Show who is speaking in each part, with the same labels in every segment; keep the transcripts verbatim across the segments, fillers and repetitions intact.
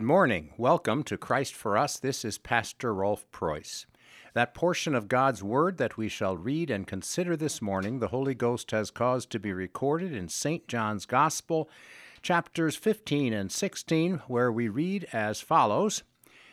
Speaker 1: Good morning. Welcome to Christ for Us. This is Pastor Rolf Preuss. That portion of God's Word that we shall read and consider this morning, the Holy Ghost has caused to be recorded in Saint John's Gospel, chapters fifteen and sixteen, where we read as follows,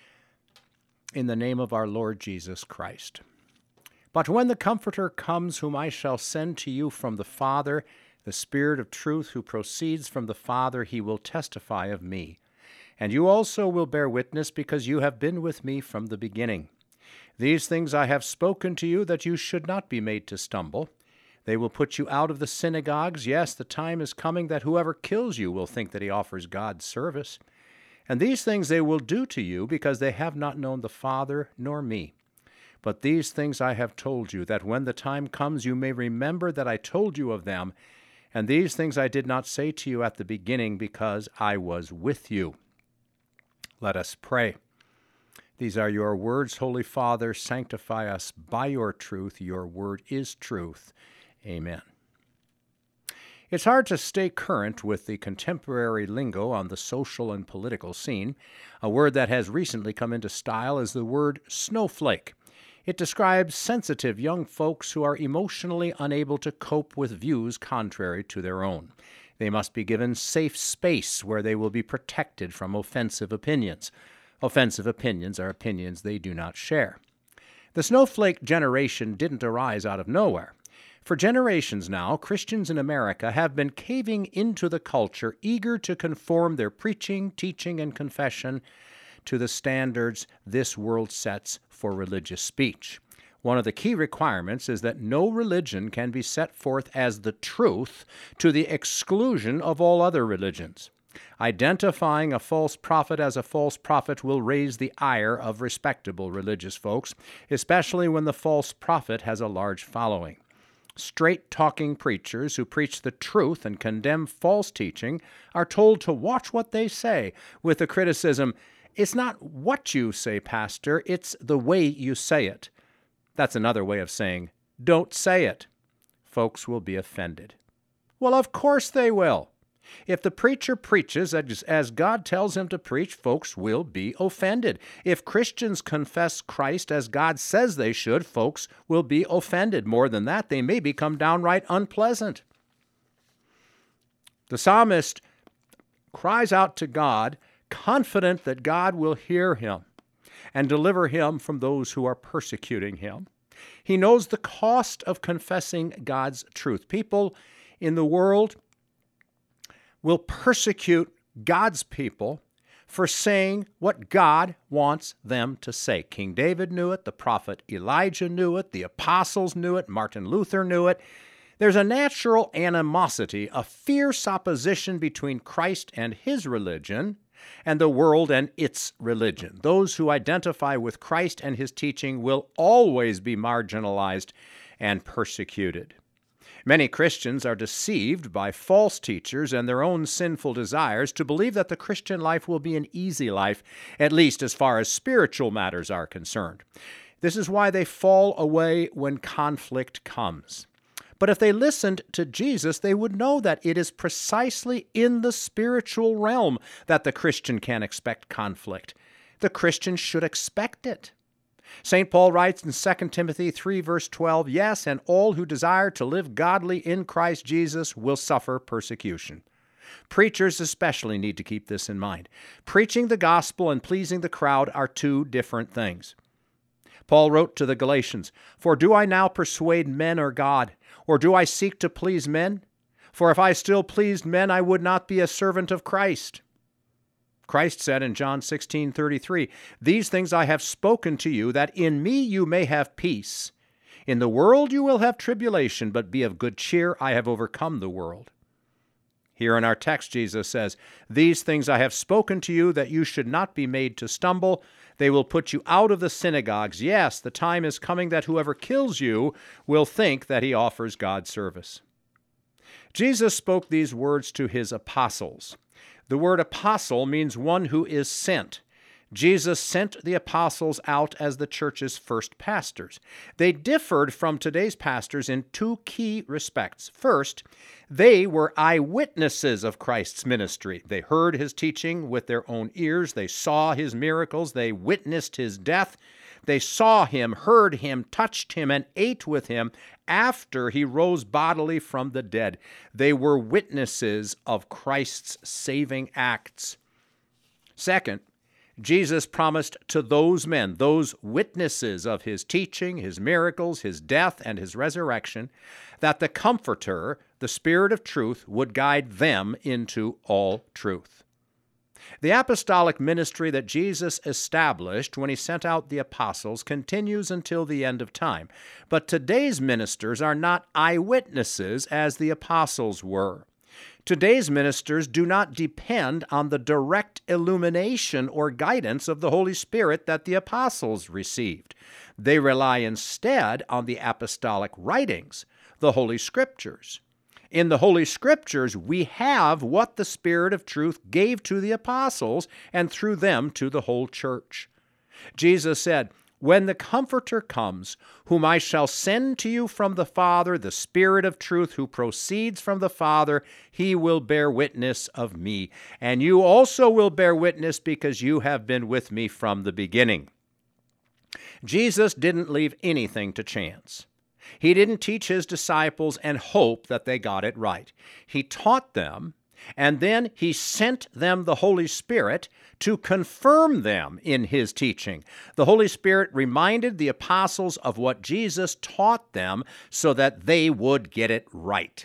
Speaker 1: in the name of our Lord Jesus Christ. But when the Comforter comes, whom I shall send to you from the Father, the Spirit of truth who proceeds from the Father, he will testify of me. And you also will bear witness, because you have been with me from the beginning. These things I have spoken to you, that you should not be made to stumble. They will put you out of the synagogues. Yes, the time is coming that whoever kills you will think that he offers God service. And these things they will do to you, because they have not known the Father nor me. But these things I have told you, that when the time comes you may remember that I told you of them. And these things I did not say to you at the beginning, because I was with you. Let us pray. These are your words, Holy Father. Sanctify us by your truth. Your word is truth. Amen. It's hard to stay current with the contemporary lingo on the social and political scene. A word that has recently come into style is the word snowflake. It describes sensitive young folks who are emotionally unable to cope with views contrary to their own. They must be given safe space where they will be protected from offensive opinions. Offensive opinions are opinions they do not share. The snowflake generation didn't arise out of nowhere. For generations now, Christians in America have been caving into the culture, eager to conform their preaching, teaching, and confession to the standards this world sets for religious speech. One of the key requirements is that no religion can be set forth as the truth to the exclusion of all other religions. Identifying a false prophet as a false prophet will raise the ire of respectable religious folks, especially when the false prophet has a large following. Straight-talking preachers who preach the truth and condemn false teaching are told to watch what they say, with the criticism, "It's not what you say, Pastor, it's the way you say it." That's another way of saying, "Don't say it." Folks will be offended. Well, of course they will. If the preacher preaches as God tells him to preach, folks will be offended. If Christians confess Christ as God says they should, folks will be offended. More than that, they may become downright unpleasant. The psalmist cries out to God, confident that God will hear him and deliver him from those who are persecuting him. He knows the cost of confessing God's truth. People in the world will persecute God's people for saying what God wants them to say. King David knew it, the prophet Elijah knew it, the apostles knew it, Martin Luther knew it. There's a natural animosity, a fierce opposition between Christ and his religion and the world and its religion. Those who identify with Christ and his teaching will always be marginalized and persecuted. Many Christians are deceived by false teachers and their own sinful desires to believe that the Christian life will be an easy life, at least as far as spiritual matters are concerned. This is why they fall away when conflict comes. But if they listened to Jesus, they would know that it is precisely in the spiritual realm that the Christian can expect conflict. The Christian should expect it. Saint Paul writes in Second Timothy three, verse twelve, "Yes, and all who desire to live godly in Christ Jesus will suffer persecution." Preachers especially need to keep this in mind. Preaching the gospel and pleasing the crowd are two different things. Paul wrote to the Galatians, "For do I now persuade men or God? Or do I seek to please men? For if I still pleased men, I would not be a servant of Christ." Christ said in John sixteen thirty-three, "These things I have spoken to you, that in me you may have peace. In the world you will have tribulation, but be of good cheer, I have overcome the world." Here in our text, Jesus says, "These things I have spoken to you, that you should not be made to stumble. They will put you out of the synagogues. Yes, the time is coming that whoever kills you will think that he offers God service." Jesus spoke these words to his apostles. The word apostle means one who is sent. Jesus sent the apostles out as the church's first pastors. They differed from today's pastors in two key respects. First, they were eyewitnesses of Christ's ministry. They heard his teaching with their own ears. They saw his miracles. They witnessed his death. They saw him, heard him, touched him, and ate with him after he rose bodily from the dead. They were witnesses of Christ's saving acts. Second, Jesus promised to those men, those witnesses of his teaching, his miracles, his death, and his resurrection, that the Comforter, the Spirit of truth, would guide them into all truth. The apostolic ministry that Jesus established when he sent out the apostles continues until the end of time. But today's ministers are not eyewitnesses as the apostles were. Today's ministers do not depend on the direct illumination or guidance of the Holy Spirit that the apostles received. They rely instead on the apostolic writings, the Holy Scriptures. In the Holy Scriptures, we have what the Spirit of truth gave to the apostles and through them to the whole church. Jesus said, "When the Comforter comes, whom I shall send to you from the Father, the Spirit of truth who proceeds from the Father, he will bear witness of me. And you also will bear witness because you have been with me from the beginning." Jesus didn't leave anything to chance. He didn't teach his disciples and hope that they got it right. He taught them, and then he sent them the Holy Spirit to confirm them in his teaching. The Holy Spirit reminded the apostles of what Jesus taught them so that they would get it right.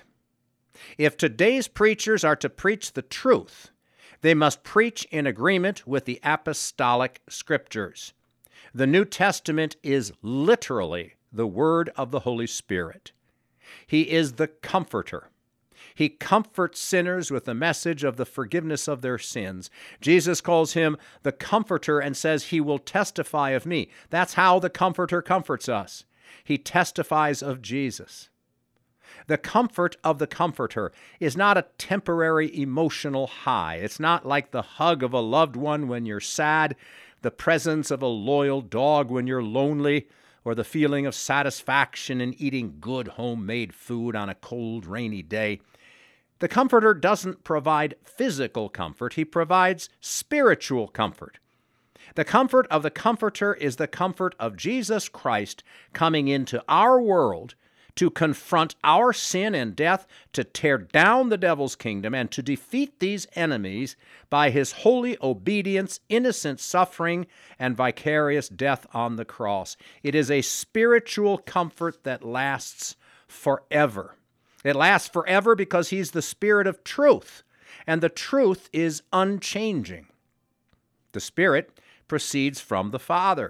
Speaker 1: If today's preachers are to preach the truth, they must preach in agreement with the apostolic scriptures. The New Testament is literally the word of the Holy Spirit. He is the Comforter. He comforts sinners with the message of the forgiveness of their sins. Jesus calls him the Comforter and says he will testify of me. That's how the Comforter comforts us. He testifies of Jesus. The comfort of the Comforter is not a temporary emotional high. It's not like the hug of a loved one when you're sad, the presence of a loyal dog when you're lonely, or the feeling of satisfaction in eating good homemade food on a cold, rainy day. The Comforter doesn't provide physical comfort. He provides spiritual comfort. The comfort of the Comforter is the comfort of Jesus Christ coming into our world to confront our sin and death, to tear down the devil's kingdom, and to defeat these enemies by his holy obedience, innocent suffering, and vicarious death on the cross. It is a spiritual comfort that lasts forever. It lasts forever because he's the Spirit of truth, and the truth is unchanging. The Spirit proceeds from the Father.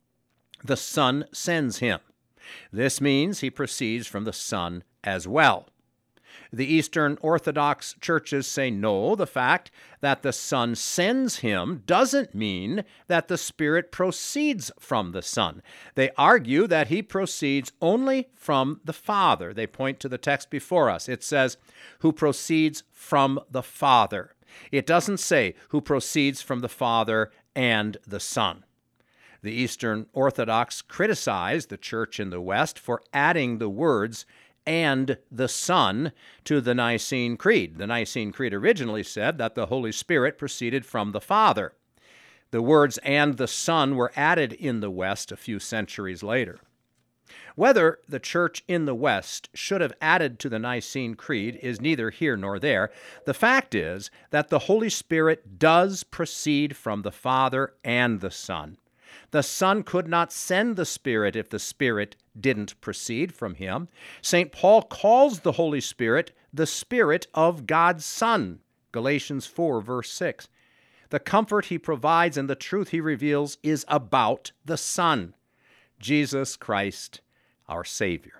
Speaker 1: The Son sends him. This means he proceeds from the Son as well. The Eastern Orthodox churches say no, the fact that the Son sends him doesn't mean that the Spirit proceeds from the Son. They argue that he proceeds only from the Father. They point to the text before us. It says, "who proceeds from the Father." It doesn't say, "who proceeds from the Father and the Son." The Eastern Orthodox criticize the church in the West for adding the words "and the Son" to the Nicene Creed. The Nicene Creed originally said that the Holy Spirit proceeded from the Father. The words "and the Son" were added in the West a few centuries later. Whether the church in the West should have added to the Nicene Creed is neither here nor there. The fact is that the Holy Spirit does proceed from the Father and the Son. The Son could not send the Spirit if the Spirit didn't proceed from him. Saint Paul calls the Holy Spirit the Spirit of God's Son, Galatians four, verse six. The comfort he provides and the truth he reveals is about the Son, Jesus Christ, our Savior.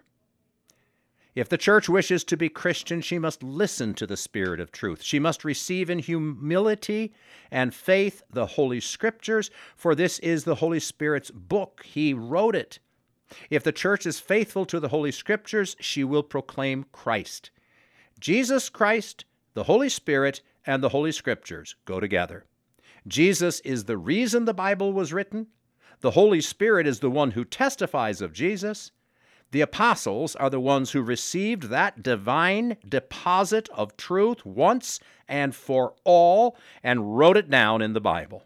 Speaker 1: If the church wishes to be Christian, she must listen to the Spirit of truth. She must receive in humility and faith the Holy Scriptures, for this is the Holy Spirit's book. He wrote it. If the church is faithful to the Holy Scriptures, she will proclaim Christ. Jesus Christ, the Holy Spirit, and the Holy Scriptures go together. Jesus is the reason the Bible was written. The Holy Spirit is the one who testifies of Jesus. The apostles are the ones who received that divine deposit of truth once and for all and wrote it down in the Bible.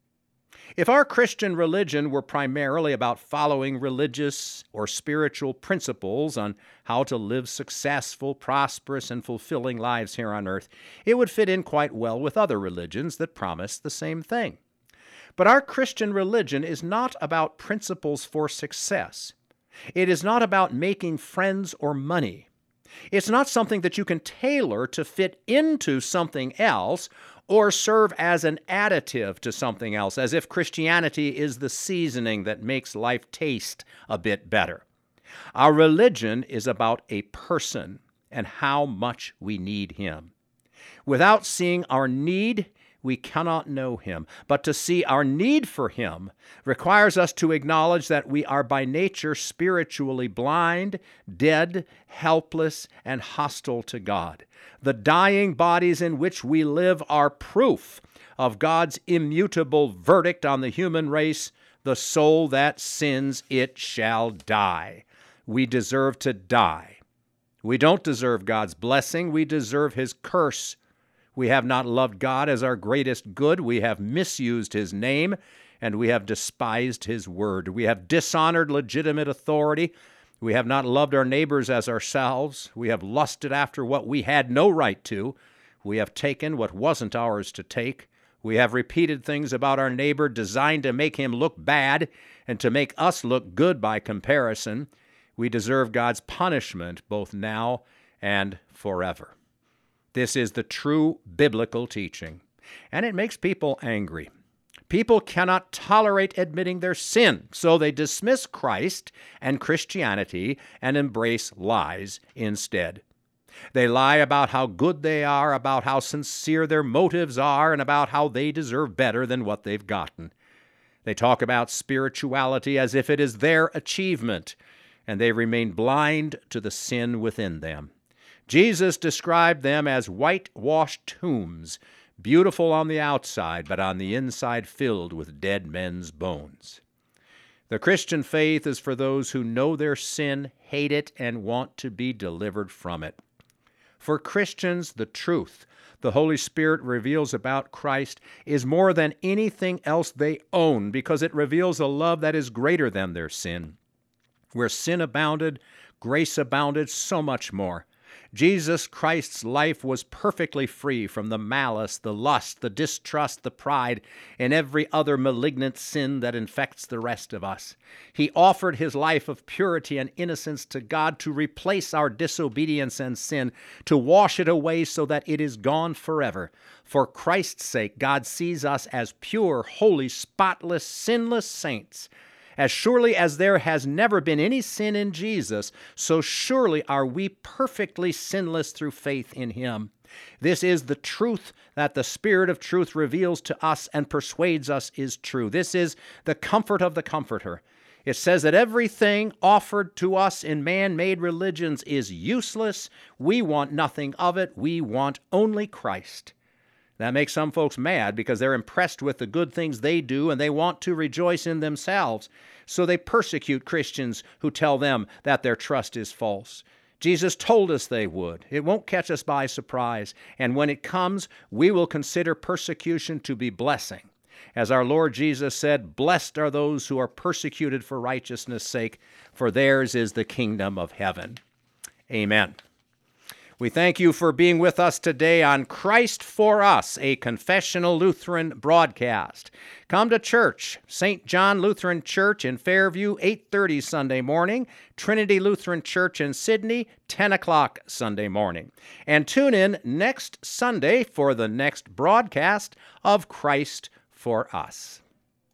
Speaker 1: If our Christian religion were primarily about following religious or spiritual principles on how to live successful, prosperous, and fulfilling lives here on earth, it would fit in quite well with other religions that promise the same thing. But our Christian religion is not about principles for success. It is not about making friends or money. It's not something that you can tailor to fit into something else or serve as an additive to something else, as if Christianity is the seasoning that makes life taste a bit better. Our religion is about a person and how much we need him. Without seeing our need, we cannot know him. But to see our need for him requires us to acknowledge that we are by nature spiritually blind, dead, helpless, and hostile to God. The dying bodies in which we live are proof of God's immutable verdict on the human race: the soul that sins, it shall die. We deserve to die. We don't deserve God's blessing. We deserve his curse. We have not loved God as our greatest good. We have misused his name, and we have despised his word. We have dishonored legitimate authority. We have not loved our neighbors as ourselves. We have lusted after what we had no right to. We have taken what wasn't ours to take. We have repeated things about our neighbor designed to make him look bad and to make us look good by comparison. We deserve God's punishment both now and forever. This is the true biblical teaching, and it makes people angry. People cannot tolerate admitting their sin, so they dismiss Christ and Christianity and embrace lies instead. They lie about how good they are, about how sincere their motives are, and about how they deserve better than what they've gotten. They talk about spirituality as if it is their achievement, and they remain blind to the sin within them. Jesus described them as whitewashed tombs, beautiful on the outside, but on the inside filled with dead men's bones. The Christian faith is for those who know their sin, hate it, and want to be delivered from it. For Christians, the truth the Holy Spirit reveals about Christ is more than anything else they own, because it reveals a love that is greater than their sin. Where sin abounded, grace abounded so much more. Jesus Christ's life was perfectly free from the malice, the lust, the distrust, the pride, and every other malignant sin that infects the rest of us. He offered his life of purity and innocence to God to replace our disobedience and sin, to wash it away so that it is gone forever. For Christ's sake, God sees us as pure, holy, spotless, sinless saints. As surely as there has never been any sin in Jesus, so surely are we perfectly sinless through faith in him. This is the truth that the Spirit of truth reveals to us and persuades us is true. This is the comfort of the Comforter. It says that everything offered to us in man-made religions is useless. We want nothing of it. We want only Christ. That makes some folks mad because they're impressed with the good things they do and they want to rejoice in themselves. So they persecute Christians who tell them that their trust is false. Jesus told us they would. It won't catch us by surprise. And when it comes, we will consider persecution to be blessing. As our Lord Jesus said, "Blessed are those who are persecuted for righteousness' sake, for theirs is the kingdom of heaven." Amen. We thank you for being with us today on Christ for Us, a confessional Lutheran broadcast. Come to church, Saint John Lutheran Church in Fairview, eight thirty Sunday morning, Trinity Lutheran Church in Sydney, ten o'clock Sunday morning. And tune in next Sunday for the next broadcast of Christ for Us.